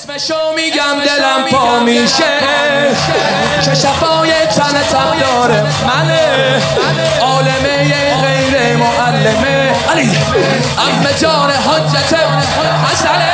اسمشو میگم دلم پا میشه که شفای تن تب داره منه عالمه غیر معلمه علی عمه جان حجت حسنه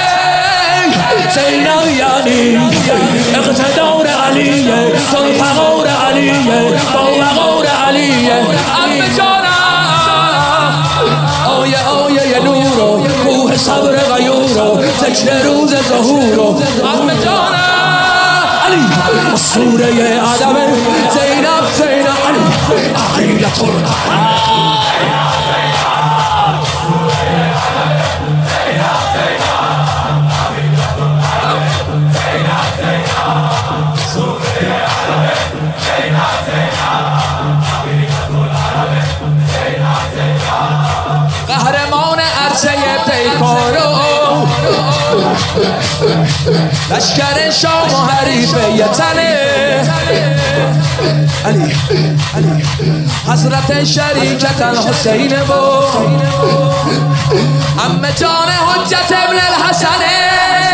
زینب یعنی اقتدار علیه ذوالفقار علیه باوقار علیه عمه جانم آیه آیه نورو روح صبر غیورو ذکر روز ظهورو عمه جانم علی اسطوره ادب زینب زینب علی عقیدت قهرمان عرصه پیکارو لشکر شام و حریف یتنه علی حضرت شریکت الحسین و عمه جان حجت ابن الحسنه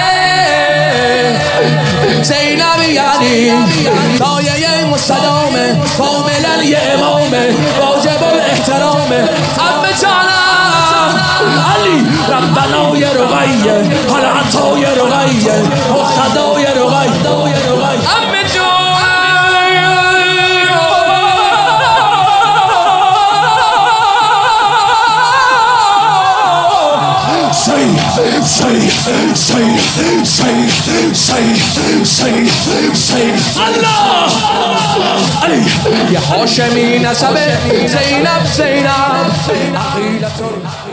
زینب یعنی دایه مستدامه کاملا یه امامه واجب الاحترامه عمه جانم علی ربنای رقیه حلعتای رقیه مقتدای رقیه عمه جان الله علی یه هاشمی نسبه زینب عقیدت